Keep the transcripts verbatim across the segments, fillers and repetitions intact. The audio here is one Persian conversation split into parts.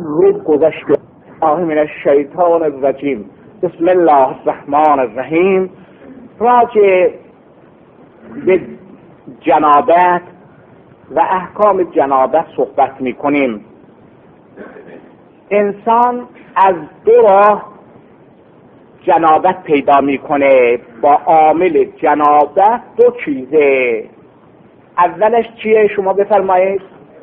روب گذشت. آهی من الشیطان الرجیم. بسم الله الرحمن الرحیم. راجع به جنابت و احکام جنابت صحبت می کنیم. انسان از دو راه جنابت پیدا میکنه. با عامل جنابت دو چیزه. اولش چیه؟ شما بفرمایید.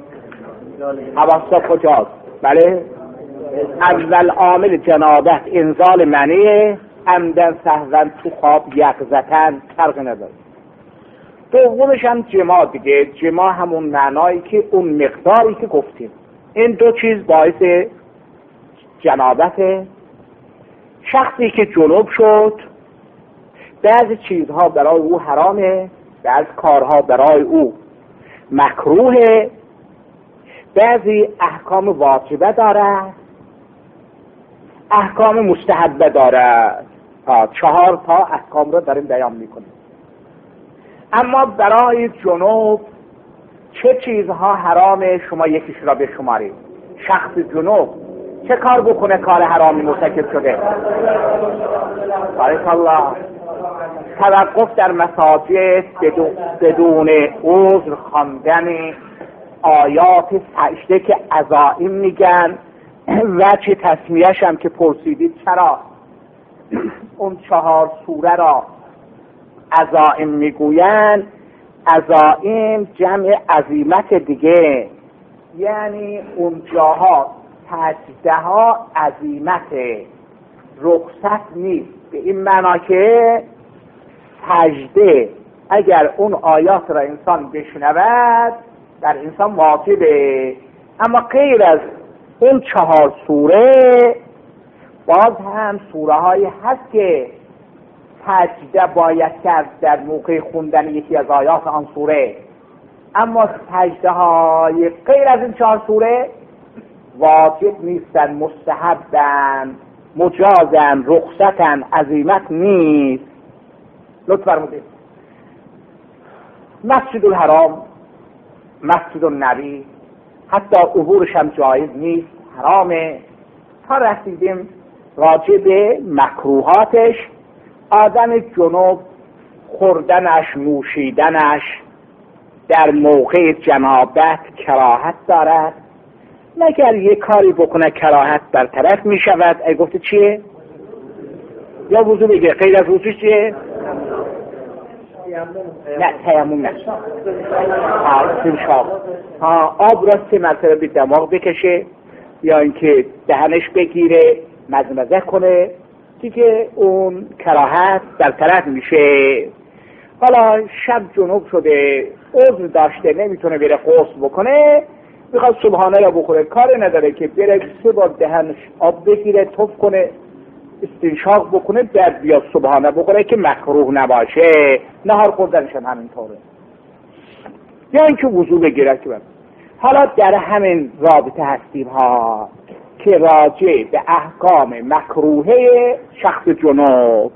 حواسا کجاست؟ بله، اول عامل جنابت انزال منیه، عمدن سهون تو خواب یقظتن، فرق نداره. دومش هم جماع دیگه. جماع همون معنایی که اون مقداری که گفتیم. این دو چیز باعث جنابته. شخصی که جنوب شد، بعضی چیزها برای او حرامه، بعضی کارها برای او مکروهه، بعضی احکام واجبه دارد، احکام مستحبه دارد. چهار تا احکام رو داریم بیان میکنیم. اما برای جنوب چه چیزها حرامه؟ شما یکیش را بشمارید. شخص جنوب چه کار بکنه کار حرامی مرتکب شده؟ بارک الله. توقف در مساجد بدون عذر خواندن آیات سجده که عزائم میگن. وجه تسمیه‌ش هم که پرسیدید چرا اون چهار سوره را عزائم میگوین. عزائم جمع عزیمت دیگه، یعنی اون جاها سجده ها عزیمت، رخصت نیست. به این معنا که سجده اگر اون آیات را انسان بشنود در انسان واجبه. اما غیر از اون چهار سوره باز هم سوره هایی هست که سجده باید کرد در موقع خوندن یکی از آیات آن سوره. اما سجده های غیر از این چهار سوره واجب نیستن، مستحبن، مجازن، رخصتن، عزیمت نیست. لطف فرمودید. مسجد الحرام، مسجد النبی، حتی عبورش هم جایز نیست، حرامه. تا رسیدیم راجع به مکروهاتش. آدم جنوب خوردنش، نوشیدنش در موقع جنابت کراهت دارد، مگر یک کاری بکنه کراهت برطرف می شود. ای گفته چیه؟ یا وضو بگیره. غیر از وضو چیه؟ نه، تیمم نه. ها، آب را سه مرتبه به دماغ بکشه یا اینکه دهنش بگیره، مزمزه کنه، دیگه اون کراهت برطرف میشه. حالا شب جنوب شده، عذر داشته، نمیتونه بره غسل بکنه، میخواد صبحانه را بخوره، کار نداره که بره سه بار دهنش آب بگیره، تف کنه، استنشاق بکنه، بعد بیا صبحانه بخوره که مکروه نباشه. نهار خوردنش هم همینطوره. یا اینکه وضو بگیره که بره. حالا در همین رابطه هستیم ها که راجع به احکام مکروهه شخص جنوب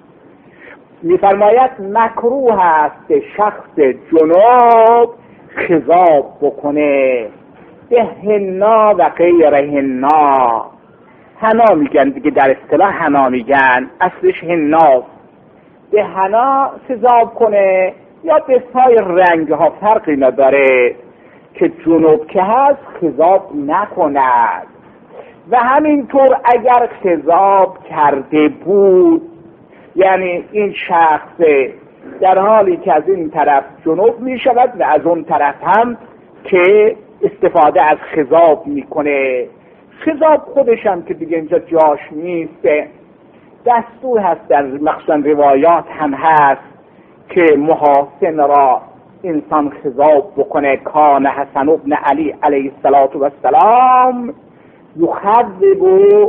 میفرماید مکروه است شخص جنوب خضاب بکنه به حنا و غیر حنا. حنا میگن دیگه، در اصطلاح حنا میگن، اصلش حناست. به حنا خضاب کنه یا به سایر رنگ ها فرقی نداره که جنوب که هست خضاب نکند. و همینطور اگر خضاب کرده بود، یعنی این شخص در حالی که از این طرف جنوب می شود و از اون طرف هم که استفاده از خضاب می کنه، خضاب خودش هم که دیگه اینجا جاش نیست، دستور هست در مخصوصا روایات هم هست که محاسن را انسان خضاب بکنه. کان حسن ابن علی علیه السلام یخذب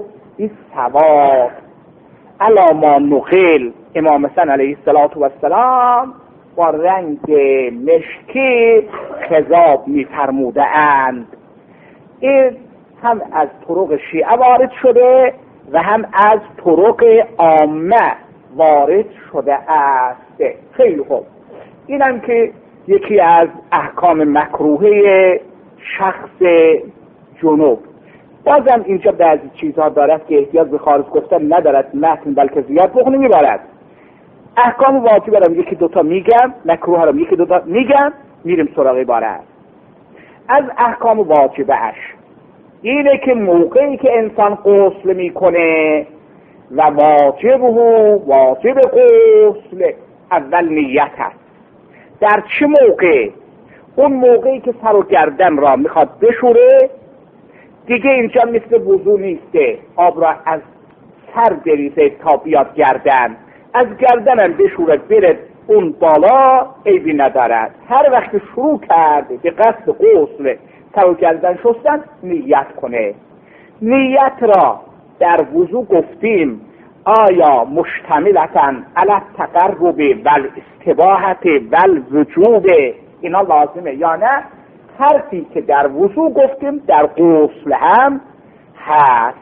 بالثواب علی ما نقل. امام حسن علیه السلام با رنگ مشکی خضاب می‌فرموده اند. این هم از طرق شیعه وارد شده و هم از طرق عامه وارد شده است. خیلی خوب. اینم که یکی از احکام مکروهه شخص جنوب. بازم اینجا بعضی چیزها دارد که احتیاج به خارج گفتن ندارد، متن بلکه زیاد بخونه میبارد. احکام واجبه رو یکی دوتا میگم، مکروه رو یکی دوتا میگم، میریم سراغ عبارت. از احکام واجبه اش اینه که موقعی که انسان غسل میکنه و واجب و واجب غسل اول نیت هست. در چه موقع؟ اون موقعی که سر و گردن را میخواد بشوره، دیگه اینجا مثل وضو نیسته آب را از سر بریزه تا بیاد گردن، از گردنم بشوره بره اون بالا، عیبی ندارد. هر وقت شروع کرده به قصد غسل سر و گردن شستن نیت کنه. نیت را در وضو گفتیم آیا مشتملتن علی التقرب والاستباحة والوجوب، اینا لازمه یا نه؟ حرفی که در وضو گفتیم در غسل هم هست.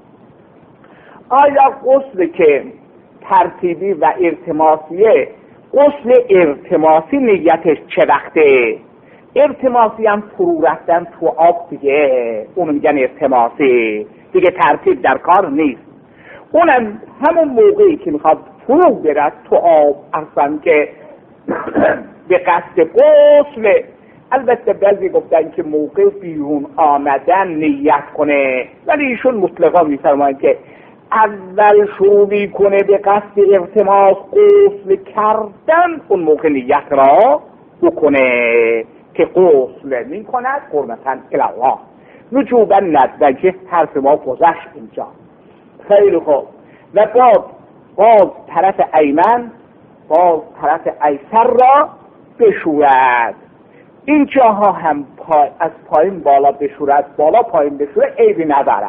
آیا غسل که ترتیبی و ارتماسیه، غسل ارتماسی نیتش چه وقته؟ ارتماسی هم فرو رفتن تو آب دیگه، اونو میگن ارتماسی، دیگه ترتیب در کار نیست. اونم همون موقعی که میخواد فرو برد تو آب اصلا که به قصد غسل. البته بعضی گفتن که موقع بیرون آمدن نیت کنه، ولی ایشون مطلقا میفرمایند که اول شروع کنه به قصد التماس غسل کردن، اون موقع نیت را بکنه که غسل میکند قربتا الی الله. وجوبا ندبن که حرف ما گذشت اینجا. خیلی خوب. و باز باز طرف ایمن باز طرف ایسر را بشورد. این جاها هم پای از پایین بالا بشورد، بالا پایین بشورد، عیبی ندارد.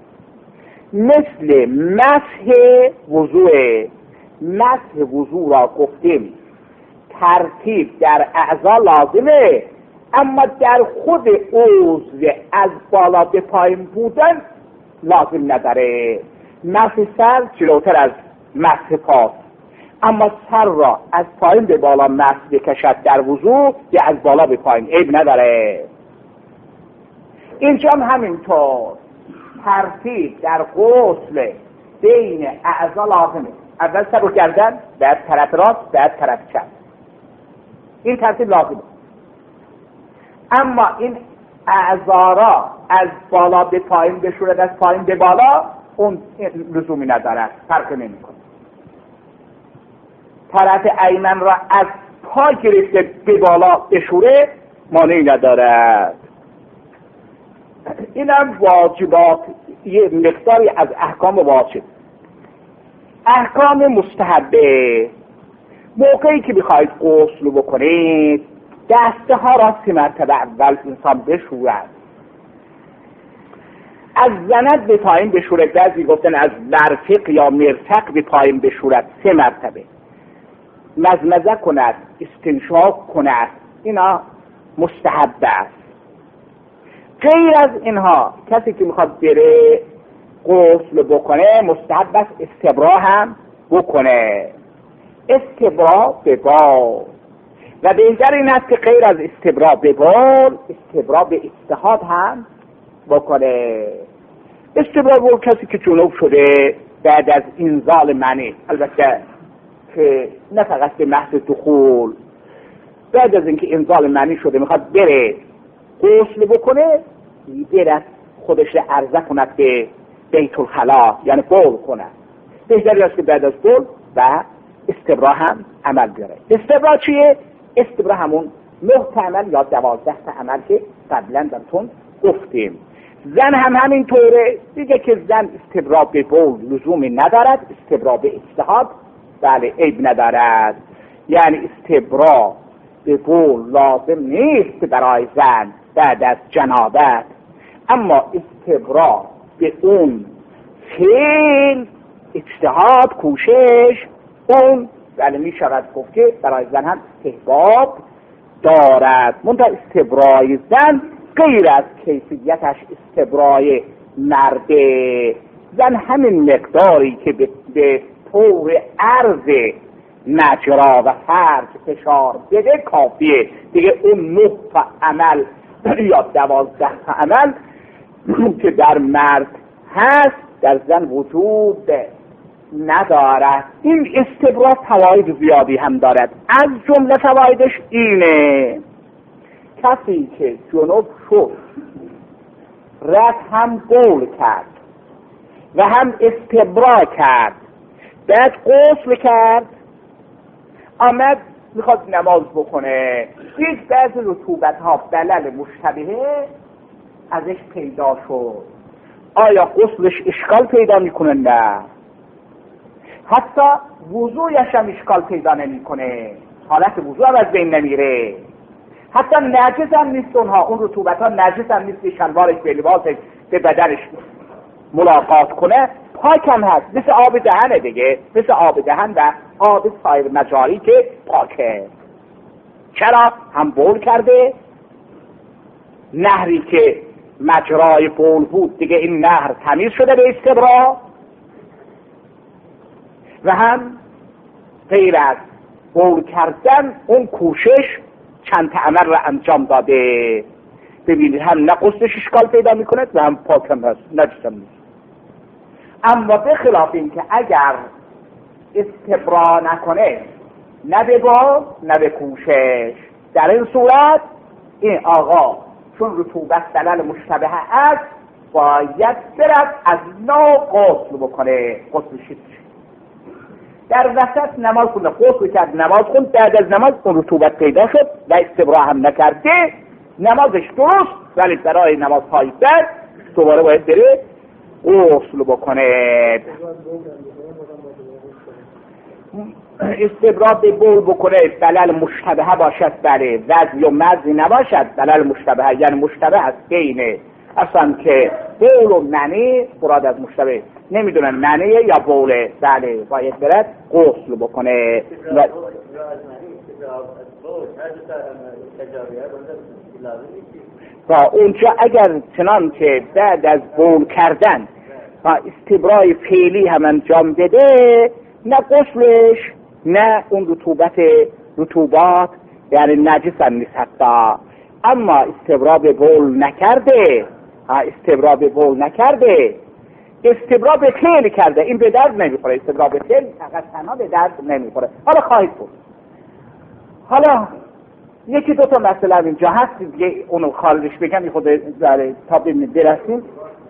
مثل مسح وضوء. مسح وضوء را گفتیم ترتیب در اعضا لازمه، اما در خود عضو از بالا به پایین بودن لازم نداره. مسح سر جلوتر از مسح پاست، اما سر را از پایین به بالا مسح بکشد در وضو یا از بالا به پایین عیب نداره. اینجا هم همینطور ترتیب در غسل بین اعضا لازمه. اول سر رو گردن، بعد طرف راست، بعد طرف چپ. این ترتیب لازمه. اما این اعضا را از بالا به پایین بشورد، از پایین به بالا، اون لزومی ندارد، فرق نمی کنه. طرف ایمن را از پا گرفته به بالا بشوره مانعی ندارد. این هم واجبات، یه مقداری از احکام واجب. احکام مستحبه، موقعی که بخواید غسل بکنید دسته ها را سه مرتبه اول انسان بشورد. از زند به پایین بشورد، بعضی گفتن از مرفق یا مرفق به پایین بشورد سه مرتبه. مزمزه کند، استنشاق کند، اینا مستحب است. غیر از اینها کسی که میخواد بره غسل بکنه مستحب است استبرا هم بکنه. استبرا به بال، و بهتر این است که غیر از استبرا به بال استبرا به اجتهاد هم بکنه. استبرا به کسی که جنوب شده بعد از انزال منی، البته که نه فقط به محض دخول، بعد از اینکه انزال منی شده میخواد بره غسل بکنه، بره خودش عرضه کند به بیت الخلا، یعنی بول کند. بهتری است که بعد از بول و استبرا هم عمل بیاره. استبرا چیه؟ استبرا همون نه عمل یا دوازده عمل که قبلا براتون گفتیم. زن هم همین طوره دیگه، که زن استبرا به بول لزومی ندارد، استبرا به اجتهاد بله عیب ندارد. یعنی استبرا به بول لازم نیست برای زن بعد از جنابت، اما استبرا به اون فعل اجتهاد کوشش اون بله می شود گفت که برای زن هم استحباب دارد. منتها استبرای زن غیر از کیفیتش استبرای مرده. زن همین مقداری که به, به طور عرض مجرا و فرج فشار بده کافیه دیگه. اون نه تا عمل یا دوازده تا عمل که در مرد هست در زن وجود ندارد. این استبرا فواید زیادی هم دارد. از جمله فوایدش اینه کسی که جنوب شد رفت هم بول کرد و هم استبرا کرد بعد غسل کرد آمد میخواد نماز بکنه یک بعضی رطوبت ها بلل مشتبهه ازش پیدا شد آیا غسلش اشکال پیدا میکنه؟ نه. حتی وضویش هم اشکال پیدا نمیکنه حالت وضو هم از بین نمیره حتی نجس هم نیست اونها اون رطوبت ها نجس هم نیست که شلوارش به لباسش به بدنش ملاقات کنه پاک هم هست مثل آب دهنه دیگه مثل آب دهن و آب سایر مجاری که پاکه. چرا؟ هم بول کرده نهری که مجرای بول بود دیگه این نهر تمیز شده به استبرا و هم غیر از بول کردن اون کوشش چند عمل را انجام داده. ببینید هم نه غسلش اشکال پیدا میکنه و هم پاک هم هست نجس هم نیست. اما به خلاف این که اگر استبرا نکنه نه به بول نه به کوشش در این صورت این آقا چون رطوبت دلل مشتبه است باید برد از نو غسل بکنه غسل شد در وسط نماز کنه غسل کرد نماز خوند بعد از نماز اون رطوبت پیدا شد و استبرا هم نکرده نمازش درست ولی برای نمازهای بعد دوباره باید بره غسل بکنه. استبرا به بول بکنه بلل مشتبه باشد بله وضعی و مزی نباشد بلل مشتبه یعنی مشتبه است بینه اصلا که بول و منی مراد از مشتبه نمیدونن منی یا بوله بله باید برد غسل بکنه و تا اونجا اگر چنان که بعد از بول کردن و استبرای فعلی هم انجام بده نه غسلش نه اون رطوبت رطوبات یعنی نجس هم نیست حتی. اما استبرا به بول نکرده استبرا به بول نکرده استبرا به فعل کرده این به درد نمیخوره استبرا به فعل فقط تنها به درد نمیخوره. حالا خواهید بود حالا یکی دو تا مسئله اینجا هست دیگه اونو خالدش بگم یه خود داره تا ببینید برسیم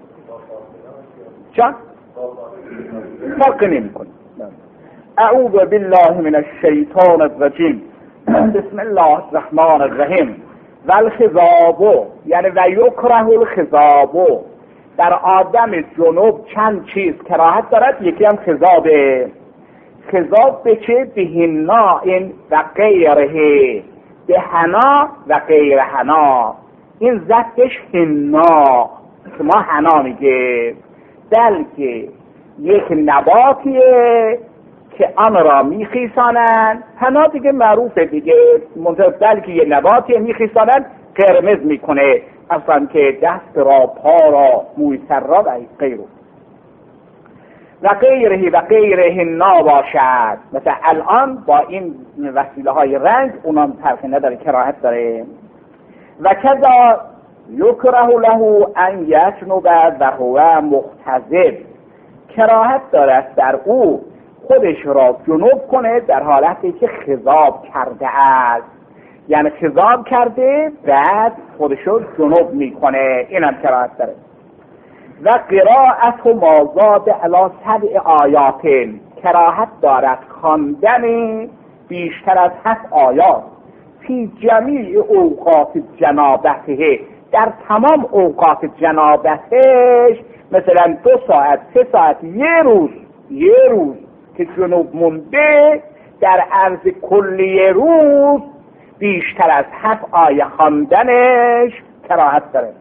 چون فرق نمی کنه. اعوذ بالله من الشیطان الرجیم بسم الله الرحمن الرحیم. والخضاب یعنی و یکره الخضاب در آدم جنوب چند چیز کراهت دارد یکی هم خضابه. خضاب به چه؟ به حنا و غیره به حنا و غیر حنا این ذاتش حنا که ما حنا میگه بلکه یک نباتیه که آن را میخیسانن حنا دیگه معروفه دیگه منطقه بلکه یک نباتیه میخیسانن قرمز میکنه اصلا که دست را پا را موی سر را و غیره و غیره و غیره حنا باشد. مثلا الان با این وسیله های رنگ اونام فرقی نداره کراهت داره. و کذا یکره له ان یجنب و هو مختضب کراهت دارد در او خودش را جنوب کنه در حالتی که خضاب کرده است یعنی خضاب کرده بعد خودش رو جنوب میکنه اینم کراهت داره. و قرائت و مازاد علی سبع آیات کراهت دارد خواندن بیشتر از هفت آیات فی جمیع اوقات جنابته در تمام اوقات جنابتش مثلا دو ساعت سه ساعت یه روز یه روز که جنوب مونده در عرض کلی روز بیشتر از هفت آیه خواندنش کراهت داره.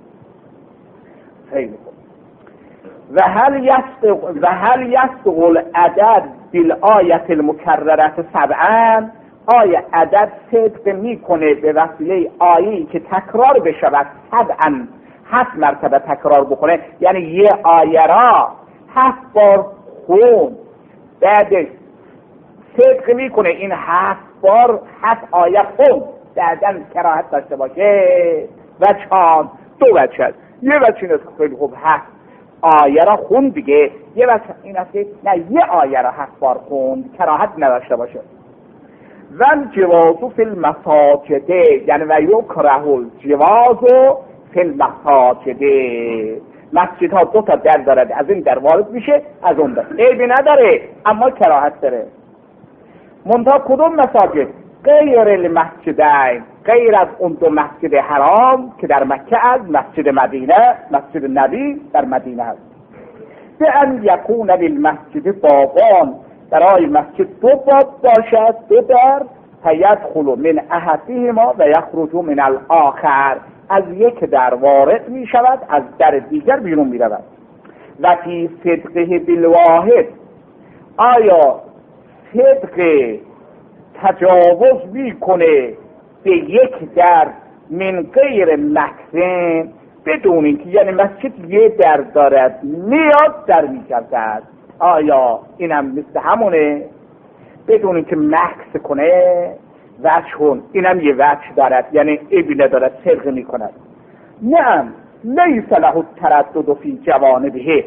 خیلی خوب. و هل یصدق و هل یصدق العدد بالآیه المکرره سبعا آیه عدد صدق میکنه به وسیله آیه‌ای که تکرار بشود سبعا هفت مرتبه تکرار بکنه یعنی یه آیه را هفت بار خون بعدش صدق میکنه این هفت بار هفت آیه خون بعدن کراهت داشته باشه و چند دو وجه هست. یه وجه این است که خیلی خوب هست آیه را خوند دیگه، یه وجه این است که نه یه آیه را هفت بار خوند کراهت نداشته باشه. و جوازو فی المساجد، یعنی و یکره الجوازو فی المساجد، مسجد ها دو تا در دارد، از این در وارد میشه از اون در، عیبی نداره اما کراهت داره. منتها کدوم مساجد؟ غیر المسجدین، غیر از اون دو مسجد حرام که در مکه از مسجد مدینه، مسجد نبی در مدینه است. به ان یکون للمسجد بابان، برای مسجد دو باب باشد، دو در، فیدخل من احدهما و یخرج من الاخر، از یک در وارد می شود از در دیگر بیرون می رود. و فی صدقه بالواحد، آیا صدق تجاوز می کنه به یک در من غیر مکرن، بدون اینکه یعنی مسجد یه در دارد میاد در می کرد، آیا اینم مثل همونه بدون اینکه مکس کنه؟ وجهون، اینم یه وجه دارد یعنی عیبی ندارد، صدق می کند. نه لیس له تردد فی جوانبه،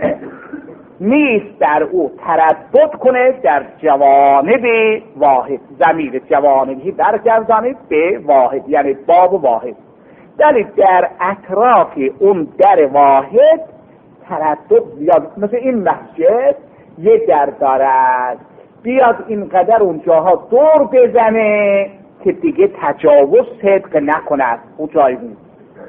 نیست در او تردد کنه در جوانب واحد، ضمیر جوانبی برگردانید به واحد یعنی باب واحد، یعنی در اطراف اون در واحد تردد زیاد، مثل این مسجد یه در دارد، بیاد اینقدر اونجاها دور بزنه که دیگه تجاوز صدق نکند اون جای بود.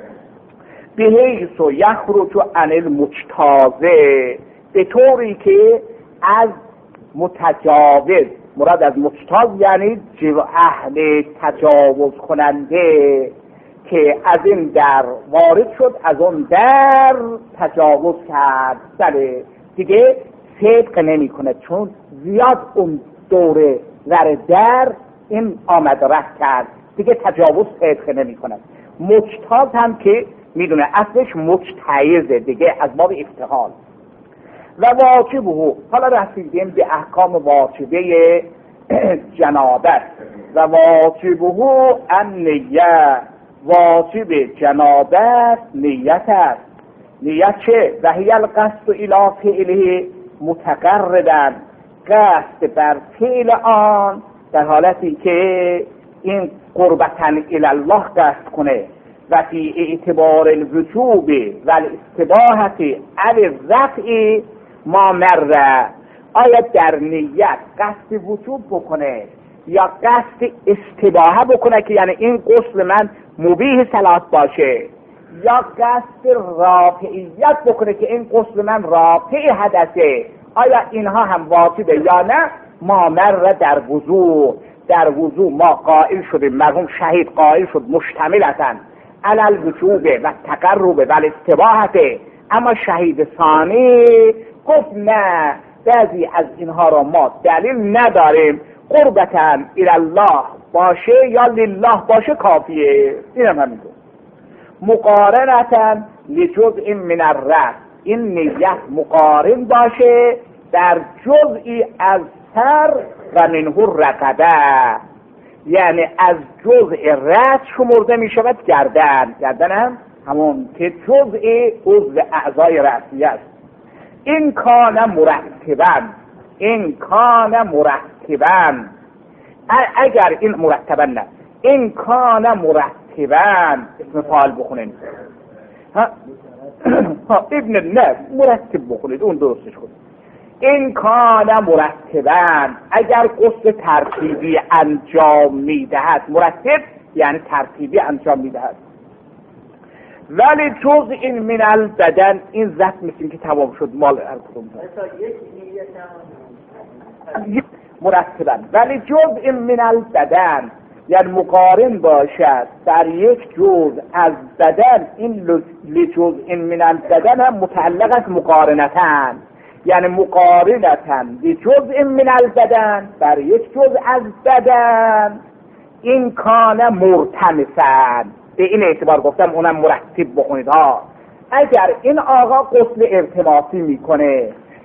به حیث و یخرج عن المجتازه، به طوری که از متجاوز، مراد از مجتاز یعنی اهل تجاوز کننده، که از این در وارد شد از اون در تجاوز کرد، سره دیگه صدق نمی کنه، چون زیاد اون دوره ور در این آمد رفت کرد دیگه تجاوز صدق نمی کنه. مجتاز هم که میدونه اصلش مجتایزه دیگه، از باب افتحال. و واجبه، حالا رسیدیم به احکام واجبه جنابت. و واجبه النیه، واجب جنابت نیت است. نیت چه؟ و هی القصد الی فعله متقربا، قصد بر فعل آن در حالتی که این قربتاً الی الله قصد کنه. و فی اعتبار الوجوب و الاستباحة علی الرفع ما مره، آیا در نیت قصد وجوب بکنه یا قصد استباحه بکنه که یعنی این غسل من مبیح صلات باشه، یا قصد رافعیت بکنه که این غسل من رافع حدثه، آیا اینها هم واجبه یا نه؟ ما مره در وضوء، در وضوء ما قائل شدیم، مرحوم شهید قائل شد مشتملتاً علی الوجوب و تقرب و الاستباحه، اما شهید ثانی گفت نه، بعضی از اینها را ما دلیل نداریم، قربتاً الی الله باشه یا لله باشه کافیه. اینم همینطور. مقارنتاً لجزء من الرأس، این نیت مقارن باشه در جزئی از سر و منه رقبه، یعنی از جزء رأس شمرده می شود گردن، گردن هم همون که جزء عضو اعضای رأسی است. این کان مرتباً، این کان مرتباً، اگر این مرتباً نه، این کان مرتباً اسم فاعل بخونین، ها ها ابن نه مرتب بخونید اون درستش کنید. این کان مرتباً، اگر قصد ترتیبی انجام میدهد، مرتب یعنی ترتیبی انجام میدهد. ولی جز این من البدن، این ذات مثل که تمام شد مال هر کدوم مرتباً، ولی جز این من البدن یعنی مقارن باشد در یک جز از بدن، این لجز این من البدن هم متعلق است مقارنتاً، یعنی مقارنتاً لجز من البدن در یک جز از بدن، این کان مرتمساً، به این اعتبار گفتم اونم مرتب بخونید ها. اگر این آقا غسل ارتماسی میکنه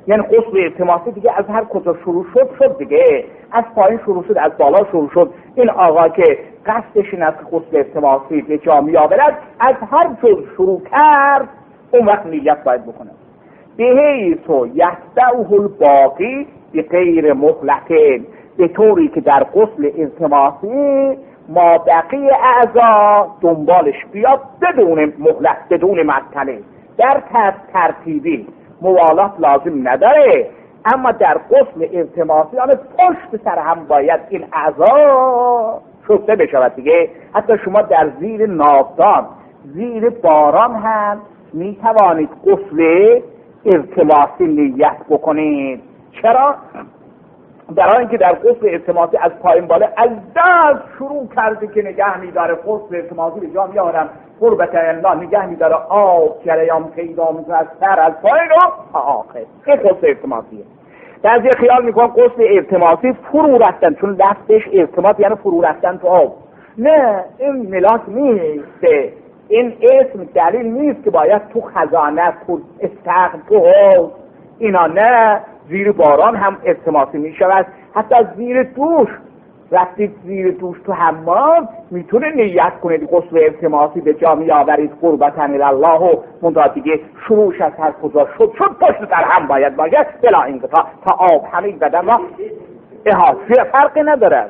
یعنی غسل التماسی دیگه از هر کجا شروع شد شد دیگه، از پایین شروع شد، از بالا شروع شد. این آقا که قصدش این است که غسل التماسی به جا میآورد، از هر جور شروع کرد اون وقت نیت باید بکنه. بحیث یتبعه الباقی بغیر مهلة، به طوری که در غسل التماسی ما بقیه اعضا دنبالش بیاد بدون مهلت، بدون معطله. در ترتیبی موالات لازم نداره، اما در غسل التماسی آن پشت سر هم باید این اعضا شسته بشود دیگه. حتی شما در زیر ناودان، زیر باران هم می توانید غسل التماسی نیت بکنید. چرا؟ برای اینکه در غسل التماسی از پایین بالا از دست شروع کرده که نگه می‌داره غسل التماسی به جا میارم قربت الله، نگه می‌داره آب جریان پیدا می‌کنه از سر از پایین تا آخر. این غسل التماسیه. بعضی خیال می‌کنن غسل التماسی فرو رفتن، چون لفظش التماس یعنی فرو رفتن تو آب. نه، این ملاک نیست، این اسم دلیل نیست که باید تو خزانه، تو استخر، تو حوض اینا. نه، زیر باران هم التماسی می شود. حتی زیر دوش، رفتید زیر دوش تو حمام میتونه نیت کنید غسل التماسی به جا می آورید قربتن الله و منتها دیگه شروعش از هر کجا شد شد پشت در هم باید باید بلا اینکه تا, تا آب همین بدن را احاطه فرقی نداره.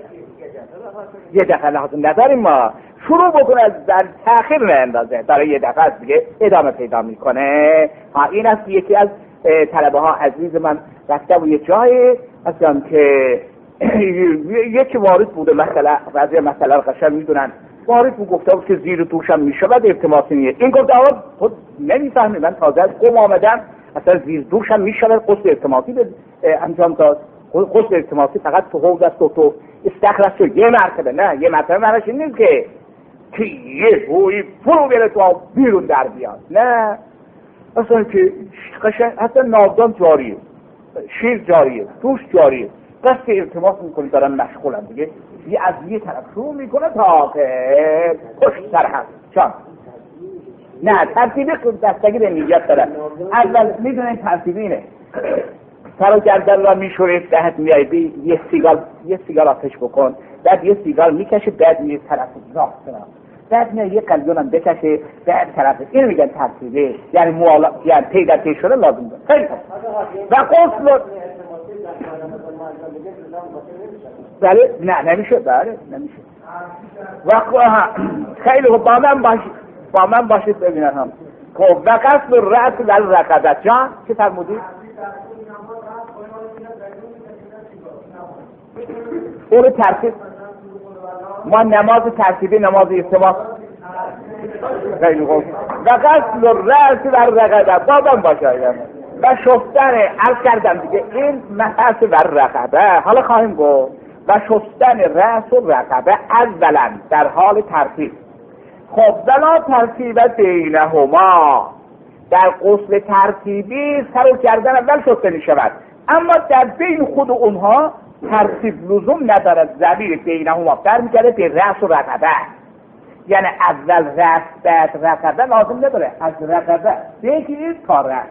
یه دفعه لازم نداریم ما شروع بکنه از در تأخیر ناندازه، برای یه دفعه از دیگه ادامه پیدا میکنه. ها این است یکی از طلبه ها عزیز من رفته و یه جایی اصلا که یکی وارد بوده مثلا بعضی مسئله رو قشنگ میدونن، وارد بود گفته بود که زیر دوشم میشود التماسی نیه. این گفت آقا خود نمیفهمی، من تازه از قم آمدم، اصلا زیر دوشم میشود غسل التماسی انجام داد. غسل التماسی فقط تو حوض است و تو استخرش تو یه مرتبه. نه، یه مرتبه معنیش این نیست که که یه بوی فرو بره تو بیرون در بیاد. نه، اصلا که قشنگ اصلا ناودان جاریه، شیر جاریه، دوش جاریه، قصد التماس میکنی دارن مشغولن دیگه. یه از یه طرف شروع میکنه تا که پشت سر هم چان. نه، ترتیبی دستگی به نیت داره. اول میدونین ترتیبی اینه، سر و گردن را میشورید، دهت میایی یه سیگار یه سیگار آتش بکن، بعد یه سیگار میکشه، بعد یه طرف راست کنم، بعد میای یه قلیون هم بکشه، بعد طرف این میگن ترتیبه، یعنی موالا یعنی پی در پی شده لازم داره. خیلی خوب. و غسل بله نه نمیشه، بله نمیشه. و خیلی خوب با من باشید، با من باشید ببینم هم. خب و غسل رأس و رقبه. جان چه فرمودید؟ اون ترتیب ما نماز ترتیبی نماز التماس. خیلی خوب. و غسل رأس و رقبه بابم باشه و شستن عرض کردم دیگه این محس و رقبه حالا خواهیم گفت. و شستن رأس و رقبه اولا در حال ترتیب. خب ولا ترتیب بینهما، در غسل ترتیبی سر و گردن اول شسته می شود، اما در بین خود اونها ترتیب لزوم ندارد. ضمیر بینهما برمیگرده به رأس و رقبه، یعنی اول رأس بعد رقبه لازم نداره، از رقبه بگیرید تا رأس.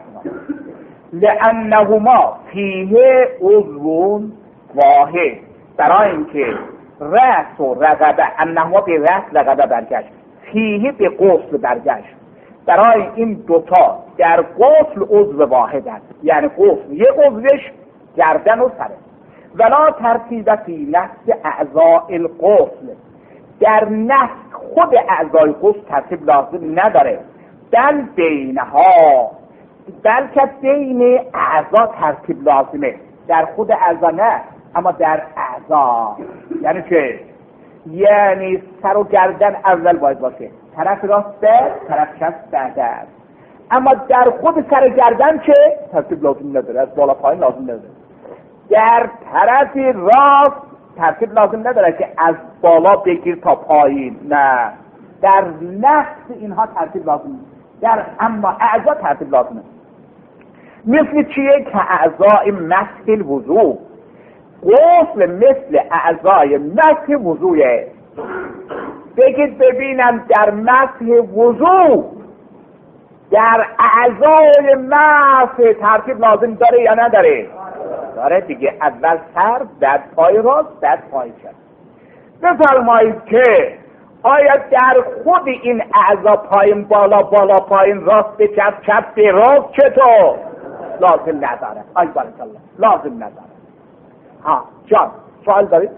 لأنهما فیه عضو واحد، برای اینکه رأس و رقبه، انهما به رأس رقبه برگشت، فیه به غسل برگشت، برای این دوتا در غسل عضو واحد است، یعنی غسل یه عضوش گردن و سره. ولا ترتیب فی نفس اعضاء الغسل، در نفس خود اعضای غسل ترتیب لازم نداره، بل بینها، بلکه بین اعضا ترتیب لازمه، در خود اعضا نه اما در اعضا. یعنی که یعنی سر و گردن اول باید باشه، طرف راست بعد، طرف چپ بعد است، اما در خود سر گردن که ترتیب لازم نداره، از بالا پایین لازم نداره. در طرف راست ترتیب لازم نداره که از بالا بگیر تا پایین، نه، در نفس اینها ترتیب لازم، در اما اعضا ترتیب لازمه. مثل چیه؟ که اعضای مسح الوضوء، غسل مثل اعضای مسح وضوئه. بگید ببینم در مسح وضوء در اعضای محض ترتیب لازم داره یا نداره؟ داره دیگه. اول سر، بعد پای راست، بعد پای چپ. بفرمایید که آیا در خود این اعضا پایین بالا، بالا پایین، راست به چپ، چپ به راست چطور؟ لازم نداره. آی بارک الله، لازم نداره. ها جان سوال دارید؟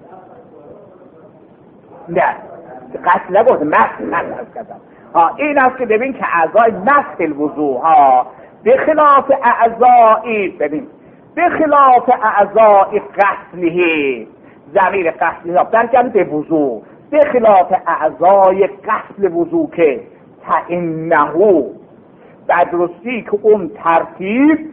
نه قصد نگفت، مسح نگفت کردم. ها این است که ببین که اعضای مسح الوضوء ها به خلاف اعضای، ببین به خلاف اعضای غسلی، ضمیر غسلی ها برگرد به وضوء، به خلاف اعضای غسل وضوء که فإنه بدرستی که اون ترتیب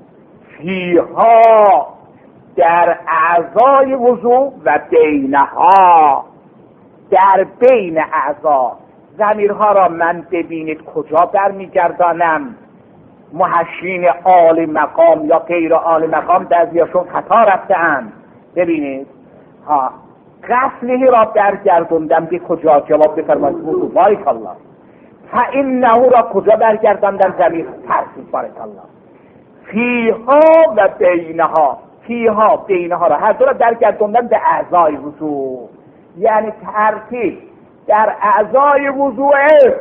فیها در اعضای وضوء و بینها در بین اعضا. ضمیرها را من ببینید کجا برمیگردانم؟ محشین عالی مقام یا غیر عالی مقام بعضیاشون خطا رفته‌اند. ببینید ها غسلی را برگردوندم به کجا؟ جواب بفرمایید. وضوء. بارک الله. فإنه را کجا برگرداندن؟ ضمیر ترتیب. بارک الله. فیها و بینها، فیها بینها را هر دو را برگردوندن به اعضای وضوء، یعنی ترتیب در اعضای وضوء،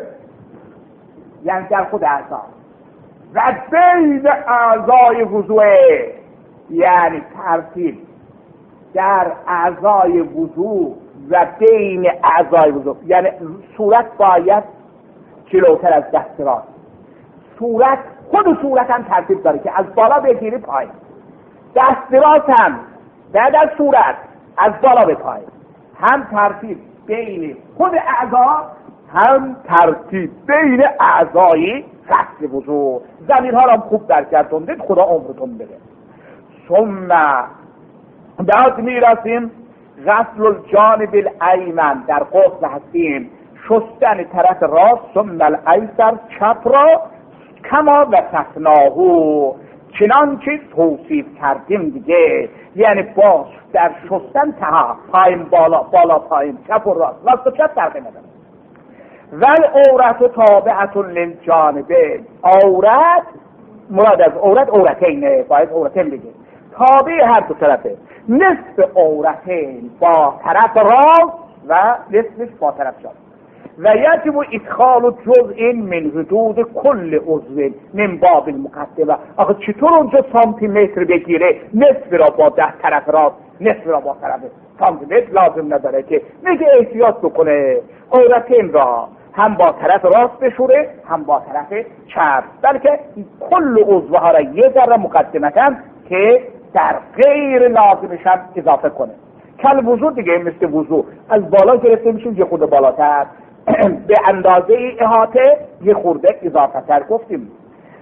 یعنی در خود اعضا، و بین اعضای وضوء، یعنی ترتیب در اعضای وضوء و بین اعضای وضوء. یعنی صورت باید جلوتر از دست راست. صورت خود صورت هم ترتیب داره که از بالا بگیری پایین، دست راست هم بعد از صورت از بالا به پایین، هم ترتیب بین خود اعضا، هم ترتیب بین اعضای غسل وضوء. ضمیرها را خوب برگردوندید، خدا عمرتون بده. ثم بعد میرسیم غسل الجانب الایمن، در غسل هستیم شستن طرف راست، ثم الایسر چپ را، کما و تفناهو چنانچه توصیف کردیم دیگه، یعنی باش در شستن تها پایین بالا، بالا پایین، چپ و راست، راست و چپ فرقی نداره. ول عورت تابعت للجانبه، عورت مراد از عورت عورتینه، باید عورتین بگه، تابع هر دو طرفه. نصف عورتین با طرف راست و نصفش با طرف چپ. و یجب ادخال جزء من حدود کل عضو من باب المقدمه. آخه چطور اونجا سانتی متر بگیره؟ نصف را با ده طرف راست، نصف را با طرف سانتی متر لازم نداره که میگه احتیاط بکنه عورتین را هم با طرف راست بشوره هم با طرف چپ، بلکه کل عضوها را یه ذره مقدمتاً که در غیر لازمش هم اضافه کنه. کل وضوء دیگه، مثل وضوء از بالا گرفته میشیم یه خورده بالاتر، به اندازه احاطه یه خورده اضافه تر گفتیم.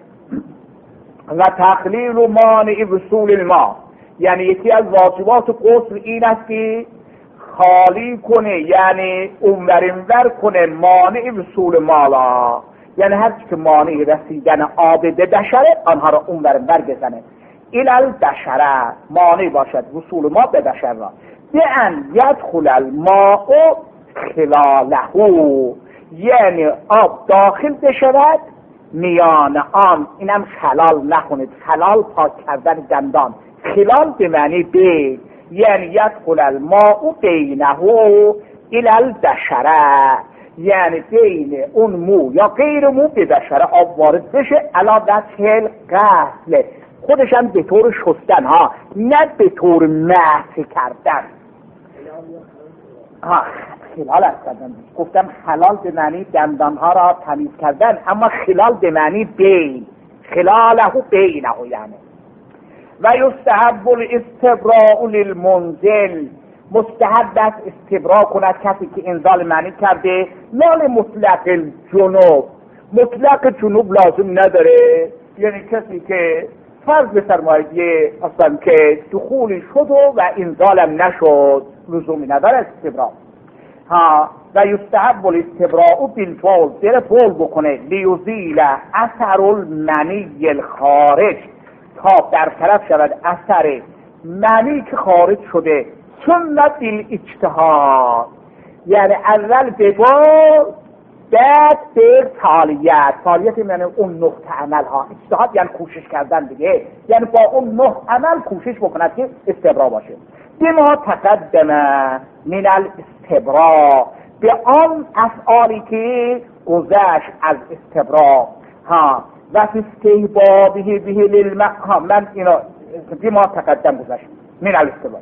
و تقلیل و مانع وصول الماء، یعنی یکی از واجبات غسل این است که خالی کنه، یعنی اونورینور کنه مانع وصول مالا، یعنی هر چی که مانع رسیدن آب به بشره آنها را اونورینور بزنه. الال بشره مانع باشد وصول ما به بشر را، بأن یدخل الماء خلاله، یعنی آب داخل بشود میان آن. اینم خلال نخونید، خلال پاک کردن دندان، خلال به معنی بین، یعنی یدخل الماء بینه الی البشره، یعنی بین اون مو یا غیر مو به بشره آب وارد بشه، علا وجه الغسل، خودش هم به طور شستن ها، نه به طور مسح کردن. ها خلال هستن، گفتم خلال به معنی دندان ها را تمیز کردن، اما خلال به معنی بین، خلاله بینه، یعنی و یستحب الاستبراء للمنزل، مستحب است استبراء کند کسی که انزال معنی کرده، نه مطلق الجنوب، مطلق جنوب لازم نداره، یعنی کسی که فرض بفرمایید یه اصلا که دخولی شد و انزالم نشد لزومی نداره استبراء. ها و یستحب الاستبراء بالفول، در فول بکنه، لیزیل اثر المنی الخارج، تا برطرف شود اثر منی که خارج شده، سنت الاجتهاد، یعنی اول ببال بعد به فعالیت فعالیت یعنی اون نقطه عمل ها، اجتهاد یعنی کوشش کردن دیگه، یعنی با اون نه عمل کوشش بکند که استبرا باشه. بما تقدم من الاستبرا، به آن افعالی که گذشت از استبرا ها و فی استحبابه به للم ها من اینا بما تقدم گذشت من الاستبرا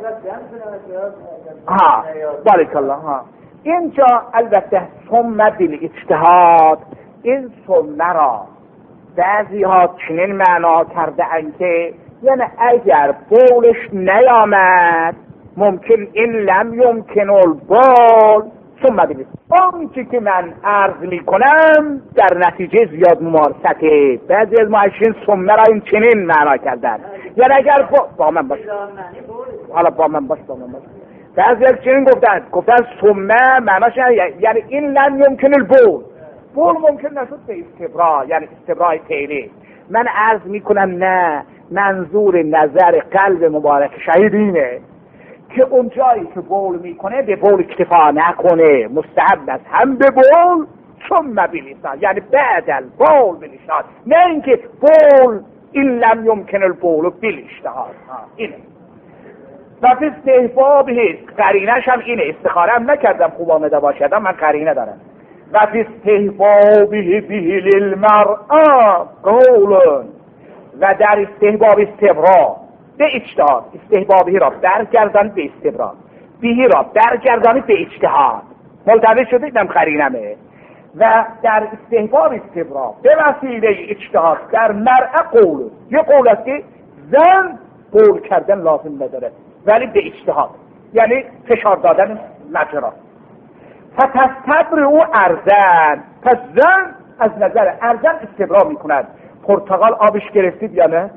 ها بارک الله ها. اینجا البته ثم بالاجتهاد، این ثم را بعضی ها چنین معنا کرده اند که یعنی اگر بولش نیامد ممکن این لم یمکن البول ثم بالاجتهاد. آنچه که من عرض می کنم در نتیجه زیاد ممارسته، بعضی از معاشرین ثم را این چنین معنا کردن، یعنی اگر با, با من باش حالا با من باش با من باش بعضی از چنین گفتن گفتن ثم معناش یعنی این لم یمکن البول، بول ممکن نشد به استبرا، یعنی استبرای فعلی. من عرض میکنم نه، منظور نظر قلب مبارک شهید اینه که اون جایی که بول میکنه به بول اکتفا نکنه، مستحب است هم به بول ثم بلیسان، یعنی بعد البول بلیسان، نه اینکه بول این لم یمکن البول بالاجتهاد. اینه و فی استحبابه، قرینش هم اینه، استخاره هم نکردم خوب آمده باشد، من قرینه دارم. و فی استحبابه به للمرأة قول، و در استحباب استبرا به اجتهاد، استحبابه را برگردان به استبرا، بهی را برگردان به اجتهاد، ملتبس شده دیدم قرینمه. و در استحباب استبرا به وسیله اجتهاد در مرأة قول، یه قول است که زن قول کردن لازم نداره ولی به اجتهاد، یعنی فشار دادن مجرا. فتستبر او ارزن، پس زن از نظر ارزن استبرا میکند. پرتقال آبش گرفتید یا نه؟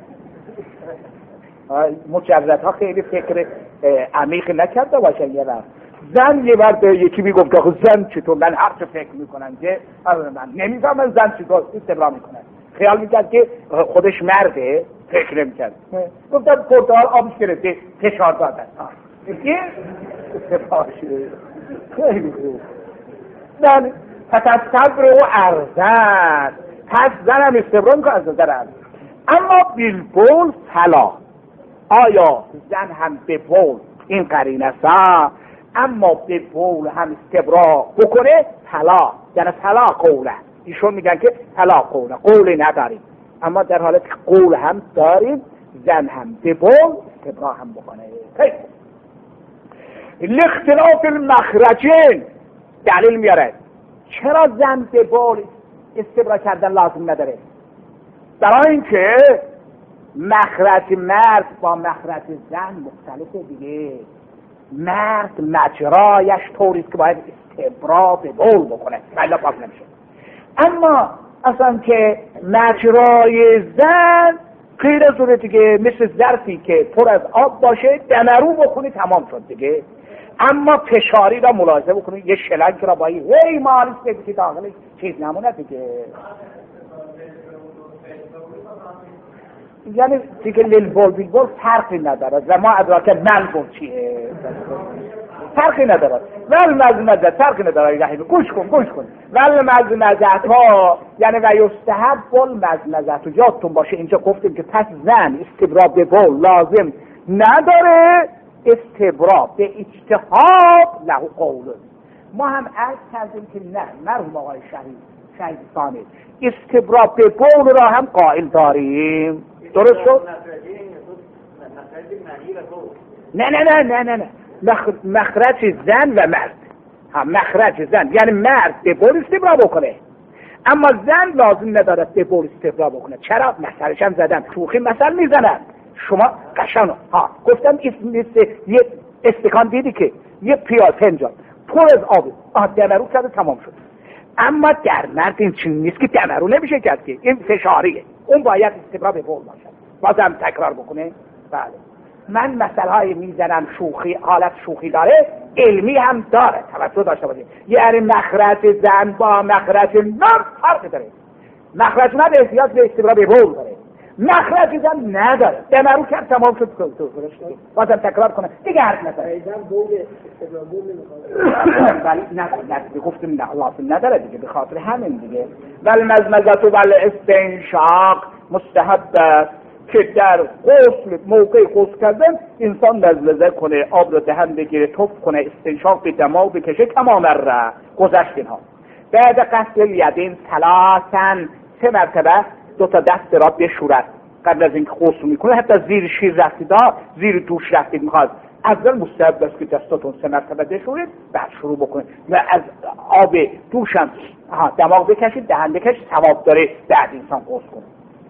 مجرد ها خیلی فکر عمیق نکرده باشن. یه وقت زن یه وقت یکی میگفت آخه زن چطور، من هر چه فکر میکنن که من نمیفهمم زن چطور استبرا میکنن، خیال میکرد که خودش مرده، فکر نمیکرد. گفتن پرتقال آبش گرفته فشار دادن. این استبرا شده. خیلی خوب. زن فتستبر او ارزن، پس زنم استبرا میکنه از نظر ارزن. اما بالبول فلا، آیا زن هم به بول این قرینه است، اما به بول هم استبرا بکنه فلا، یعنی فلا قوله. ایشون میگن که فلا قوله، قولی نداریم، اما در حالت که قول هم داریم زن هم به بول استبرا هم بکنه. الاختلاف المخرجین دلیل میاره چرا زن به بول استبرا کردن لازم نداره. برای اینکه مخرج مرد با مخرج زن مختلفه دیگه. مرد مجرایش طوریست که باید استبرا به بول بکنه ولی پاک نمیشه. اما اصلا که مجرای زن غیر از اونه دیگه، مثل ظرفی که پر از آب باشه دمرو بکنی تمام شد دیگه. اما فشاری را ملاحظه بکنی، یه شلنگ را با این هی مالیش بگی داخلش چیز نمونه دیگه. یعنی دیگه لیل بول بیل بول فرقی ندارد و ما ادراک من بول چیه فرقی ندارد. ول مزمزت فرقی ندارد. رحیمی گوش کن گوش کن ول مزمزت ها یعنی و یستحب بول مزمزت. و یادتون باشه اینجا گفتیم که پس زن استبرا به بول لازم نداره، استبرا به اجتهاد له قول. ما هم عرض کردیم که نه، مرحوم آقای شهید شهید ثانی استبرا به بول را هم قائل داریم. درست شد؟ نه نه نه نه نه نه مخرج زن و مرد. ها مخرج زن یعنی مرد به بول استبرا بکنه، اما زن لازم ندارد به بول استبرا بکنه. چرا؟ مثلش هم زدم، شوخی مثل میزنم. شما قشنگ ها گفتم مثل یه استکان دیدی که یه پیاز فنجان پر از آب آه دمرو کرده تمام شد. اما در مرد این چیز نیست که دمرو نمیشه کرد که این فشاریه، اون باید استبرا به بول باشد. بازم تکرار بکنه. بله من مثل های میزنم شوخی، حالت شوخی داره، علمی هم داره، توجه داشته باشید. یعنی مخرج زن با مخرج مرد فرق داره. مخرج مرد احتیاج به استبرا به بول داره، مخرجی هم نداره. دمرو کرد تمام شد کنترلش دیگه. بازم تکرار کنه دیگه حرف نزنه. ایدم بول استدلال نمیخواد. ولی نه نه گفتم نه لازم نداره دیگه، به خاطر همین دیگه. ولی مزمزه و ولی استنشاق مستحب است که در غسل موقع غسل کردن انسان مزمزه کنه، آب رو دهن بگیره، تف کنه، استنشاق به دماغ بکشه، تمام را گذشت اینها. بعد غسل الیدین ثلاثاً سه مرتبه دو تا دست را بشورد قبل از اینکه غسل میکنه. حتی زیر شیر رفتید ها، زیر دوش رفتید میخواد اول مستحب است که دستاتون سه مرتبه بشورید بعد شروع بکنید و از آب دوشم دماغ بکشید، دهن بکشید، ثواب داره بعد انسان غسل کنه.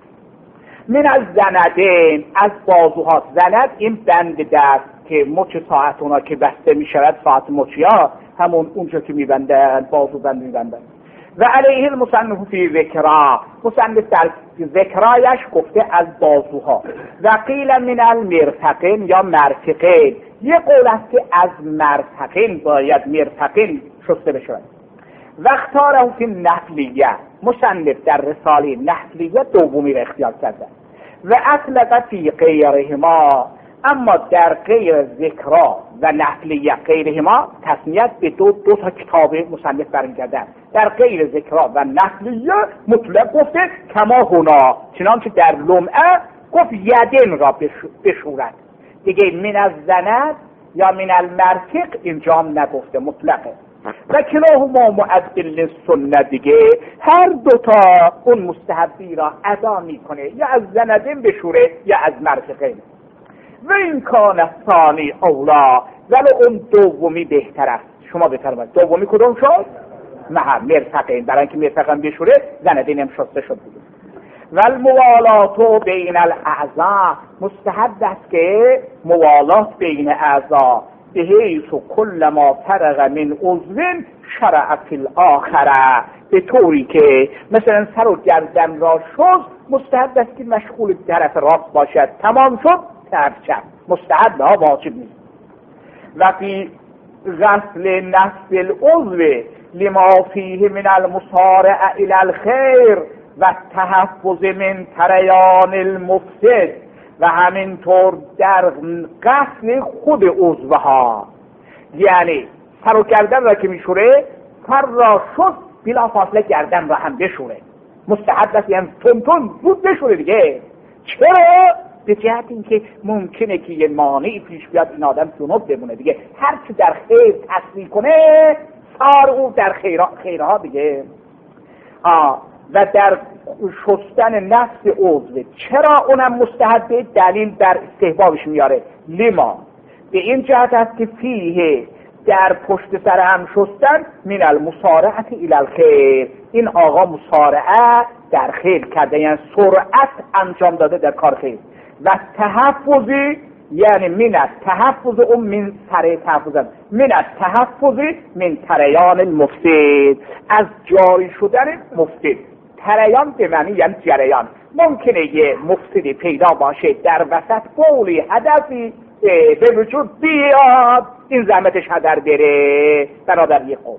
من از زندین، از بازوها. زند این بند دست که مچ ساعت اونا که بسته میشود، ساعت مچی ها همون اونجا که میبندن، بازو بند میبندن. و علیه المصنف فی ذکرا، مصنف در ذکرایش گفته از بازوها. و قیل من المرفقین یا مرفقین، یه قول است که از مرفقین باید مرفقین شسته بشود. و اختاره فی نحلیه، مصنف در رساله نحلیه دومی را اختیار کرده. و اطلق فی غیرهما، اما در غیر ذکرا و نحلیه غیرهما تسمیت به دو دو تا کتاب مصنف برمیگرده. در غیر ذکرا و نحلیه مطلق گفته کما هنا، چنانچه در لمعه گفت یدین را بشورد دیگه. من از زند یا من المرفق اینجا هم نگفته، مطلقه. و کلاهما معدل سنت دیگه، هر دوتا اون مستحبی را ادا میکنه، یا از زندین بشوره یا از مرفقین. و این کان ثانی اولا، ولی اون دومی بهتر است. شما بهتر باید دومی کدوم شد؟ نه مرفقین، برای اینکه مرفقین بشوره زندین هم شسته شد دیگه. و الموالات بین الاعضاء، مستحب است که موالات بین اعضا، به حیث کل ما فرغ من عضو شرع فی الاخره، به طوری که مثلا سر و گردن را شست مستحب است که مشغول طرف راست باشد، تمام شد طرف چپ، مستحب ها، واجب نیست. و فی غسل نفس العضو لما فیه من المسارع الی الخیر و تحفظ من تریان المفسد، و همینطور در غسل خود عضوها، یعنی سر و گردن را که میشوره سر را شست بلا فاصله گردن را هم بشوره، مستحب است، یعنی تون تون زود بشوره دیگه. چرا؟ به جهت اینکه ممکنه که یه مانعی پیش بیاد این آدم جنوب بمونه دیگه. هر چی در خیر تصریح کنه سار او در خیرها, خیرها دیگه. آه و در شستن نفس عضو چرا اونم مستحبه؟ دلیل در استحبابش میاره. لما، به این جهت است که فیه، در پشت سر هم شستن، من المسارعت الی الخیر، این آقا مسارعه در خیر کرده، یعنی سرعت انجام داده در کار خیر. و تحفظی، یعنی من تحفظ اون من سر تحفظن، من تحفظ من تریان المفسد، از جاری شدن مفسد. تریان به معنی یعنی جریان. ممکنه یه مفسدی پیدا باشه در وسط قولی هدفی به وجود بیاد، این زحمتش هدر بره برادر یه قول.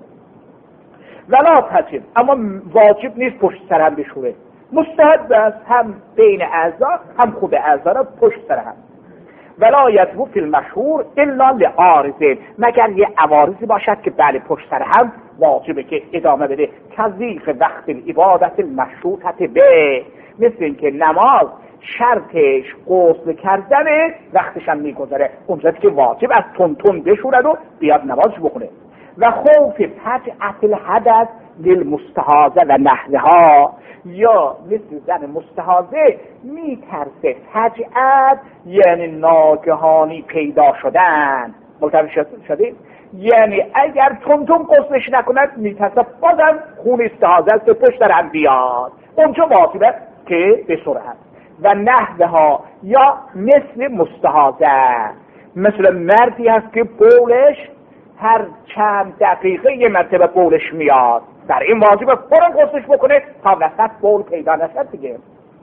ولا تجب، اما واجب نیست پشت سر هم بشوره، مستحب است هم بین اعضا هم خود اعضا را پشت سر هم. ولا یجب فی المشهور الا لعارض، مگر یه عوارضی باشد که بله پشت سر هم واجبه که ادامه بده. تضییق وقت العبادت المشروطه به، مثل اینکه نماز شرطش غسل کردنه، وقتش هم میگذره، اونجا که واجب از تون تون بشورد و بیاد نمازش بخونه. و خوف فجعت الحدث للمستحاضه و نحوها، یا مثل زن مستحاضه میترسه فجعت یعنی ناگهانی پیدا شدن، متوجه شدید؟ یعنی اگر تون تون غسلش نکند میترسه بازم خون استحاضه است پشت در هم بیاد، اونجا واجبه که بسرعت. و نحوها، یا مثل مستحاضه، مثل مردی هست که بولش هر چند دقیقه یه مرتبه بولش میاد، در این واجبه فوراً غسلش بکنه تا وسط بول پیدا نشد دیگه.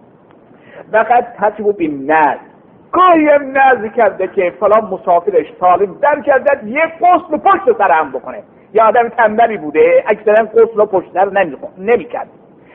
وقد تجب بالنذر، گاهی هم نذر کرده که فلان مسافرش سالم در کرده یک غسل پشت سر هم بکنه، یا آدم تنبلی بوده اکثرا غسل پشت سر نمی کرد،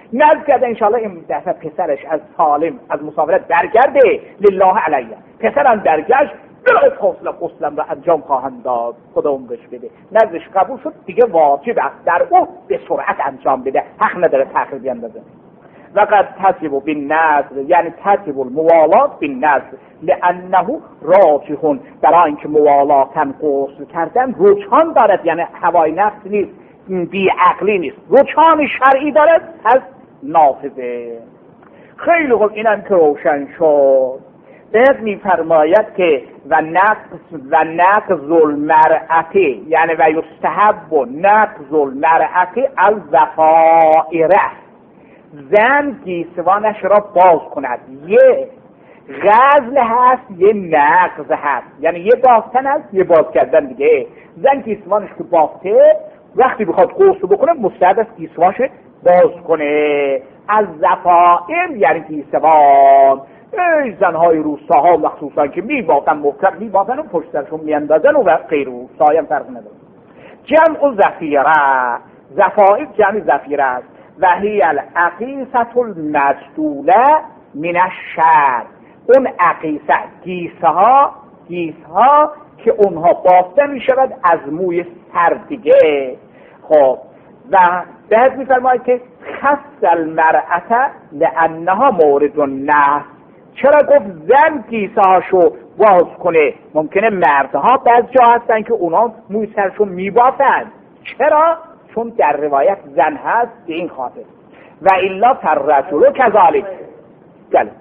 نذر کرده انشالله این دفعه پسرش از سالم از مسافرت برگرده لله علیه، پسرم برگشت بلای فاصله غسلم را انجام خواهم داد، خدا عمرش بده. نذرش قبول شد، دیگه واجب است در او به سرعت انجام بده، حق نداره تأخیر بیندازه. وقد تجب بالنذر یعنی تجب الموالات بالنذر لانه راجح، برای اینکه موالاتن غسل کردن رجحان دارد، یعنی هوای نفس نیست، بی عقلی نیست، رجحان شرعی دارد از نافذه. خیلی خوب، اینم که روشن شد. بعد میفرماید که و نقض و نقض المرأتی یعنی و یستحب نقض المرأتی الضفائر، زن گیسوانش را باز کند. یه غزل هست، یه نقض هست، یعنی یه باختن هست، یه باز کردن دیگه. زن گیسوانش که باخته وقتی بخواد غسل بکنه مستعد است گیسوانش باز کنه. از ضفائر یعنی گیسوان. ای زنهای روستاها مخصوصا که میبافن محکم میبافن و پشت سرشون میاندازن و غیر و سایم فرق نداره. جمع زفیره، زفائر جمع زفیره است. و هی العقیصة المسدوله من الشعر، اون عقیصه گیسه ها گیسه ها که اونها بافته می شود از موی سر دیگه. خب و بعد می فرماید که خص المرأة لانها مورد النهی، چرا گفت زن گیسه هاشو باز کنه؟ ممکنه مردها بعض جا هستن که اونا موی سرشو می بافن، چرا؟ چون در روایت زن هست به این خاطر. و الا فالرجل کذالک، بله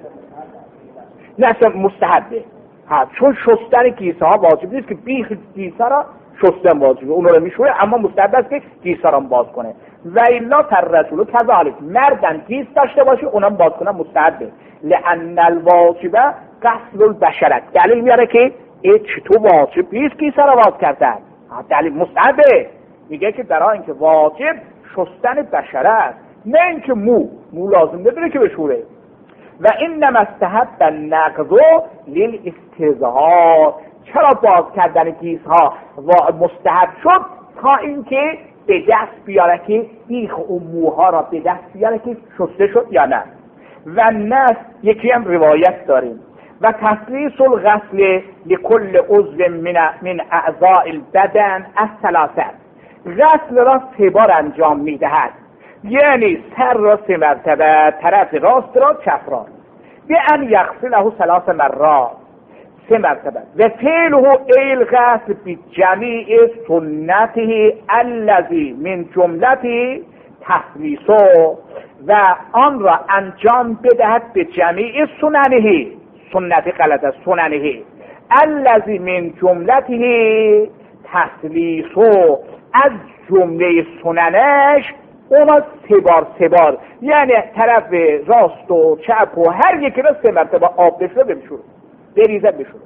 نه مستحبه، ها چون شستن گیسه ها واجب نیست که بیخ گیسه را شستن واجبه، اون رو میشوره، اما مستحب است که گیسه را باز کنه. و الا فالرجل کذالک، مردن گیس داشته باشه اونم باز کنه مستحبه. لان الواجب غسل البشرة، دلیل میاره که ای چطور واجب نیست گیسه را باز کردن، دلیل مستحبه. میگه که برای اینکه واجب شستن بشره است، نه اینکه مو مو لازم نداره که بشوره. و انما استحب النقض للاستظهار، چرا باز کردن گیسها مستحب شد؟ تا اینکه به دست بیاره که بیخ و موها را به دست بیاره که شسته شد یا نه. و نه یکی هم روایت داریم و تسلیس الغسل لكل عضو من من اعضاء البدن الثلاثه، غسل را سه بار انجام میدهد، یعنی سر را سه مرتبه، طرف راست را چپ را، به ان یغسله ثلاث مرات، سه مرتبه. و فعله ایل غسل بجمیع سنته الذی من جملته تسلیسه، و آن را انجام بدهد به جمیع سننه، سنت غلط سننه الذی من جملته تسلیسه، از جمله سننش اونا سه بار سه بار، یعنی طرف راست و چپ و هر یکی را سه مرتبه آب بشوره بشوره بریزه بشوره.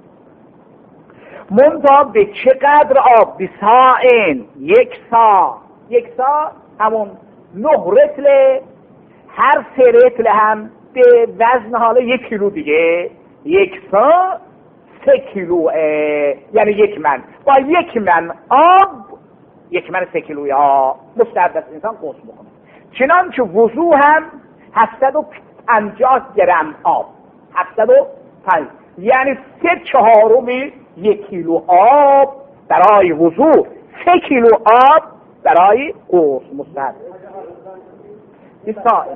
منتها به چقدر آب؟ بساعین، یک سا، یک سا همون نه رتل، هر سه رتل هم به وزن حالا یک کیلو دیگه، یک سا سه کیلو، یعنی یک من، با یک من آب یک من سه کیلوی ها مستعد است انسان غسل بکنه. چنانچه وضو هم هفتصد و پنجاه گرم آب، هفتصد و پنج، یعنی سه چهارمی یک کیلو آب برای وضو، سه کیلو آب برای غسل مستعد. بسائل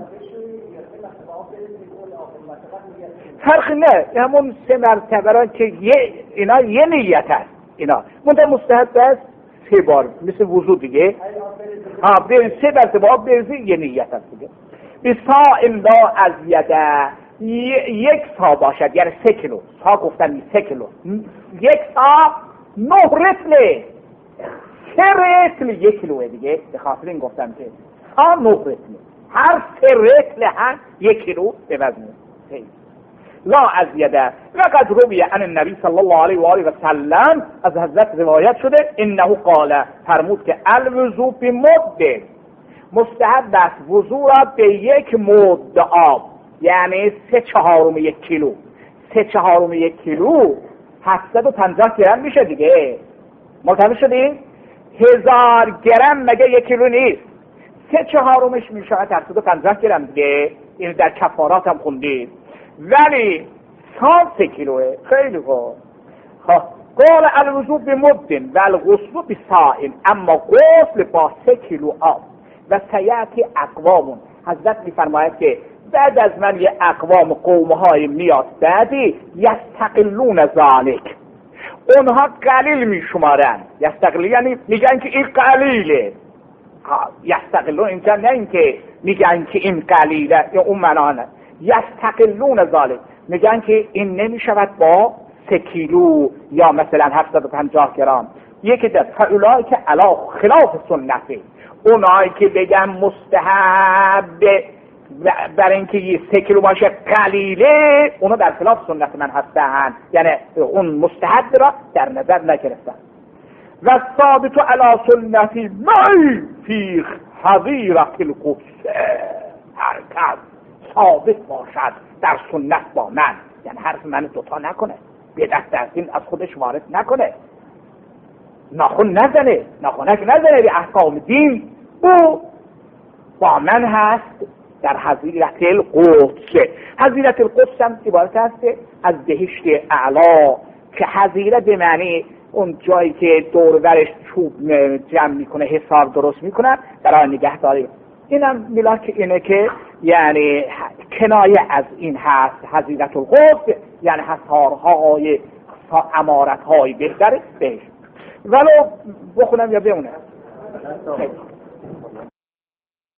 فرق نه، همون سه مرتبه را که یه اینا یه نیت هست، اینا منتها مستحب است سه بار، مثل وضو دیگه. ها برین سه مرتبه آب بریزی، یه نیت هست دیگه. بسائل لا از یده، یک سا باشد، یعنی سه کیلو، سا گفتن سه کیلو، یک سا نه رتله، سه رتل یک کیلوه دیگه، به خاطر این گفتم که سا نه رتله، هر سه رتل هم یک کیلو به وزنه. لا از یده. وقد روی عن النبی صلی الله علیه و آله و سلم، از حضرت روایت شده انه قال، فرمود که الوضو بمد، مستحب است وضو را به یک مد آب، یعنی سه چهارم یک کیلو، سه چهارم یک کیلو هفتصد و پنجاه گرم میشه دیگه. متوجه شدین؟ هزار گرم مگه یک کیلو نیست؟ سه چهارمش می شود هشتصد و پنجاه گرم دیگه، این در کفارات هم خوندید. ولی سال سه کیلوه، خیلی خوب. خب قال الوضوء بمد و الغسل بساء، اما غسل با سه کیلو آب. و سیاتی اقوامون، حضرت میفرماید که بعد از من یه اقوام قومهای میاد بعدی یستقلون ذالک، اونها قلیل میشمارن. یستقل یعنی میگن که این قلیله. یستقلون اینجا نه اینکه میگن که این قلیله، یا اون منانه. یستقلون ذالک میگن که این نمیشود با سه کیلو یا مثلا هفتصد و پنجاه گرم. یکی در فاولایی که علا خلاف سنته، اونایی که بگن مستحب برای اینکه یه سه کیلو باشه قلیله، اونا در خلاف سنت من هستن، یعنی اون مستحب را در نظر نگرفتن. و ثابت علی سنتی مای فی حظیرت القدس، هر کس ثابت باشد در سنت با من، یعنی حرف من دوتا نکنه، بدعت در دین از خودش وارد نکنه، ناخن نزنه، ناخنک نزنه به احکام دین، او با من هست در حظیرت القدس. حظیرت القدس هم عبارت هست از بهشت اعلا، که حظیره به معنی اون جایی که دور ورش چوب جمع میکنه، حصار درست میکنه برای نگهداری. اینم میلا که اینه که یعنی کنایه از این هست حظیرت القدس، یعنی حصارهای امارتهای بهتر بهشت. ولو بخونم یا بمونه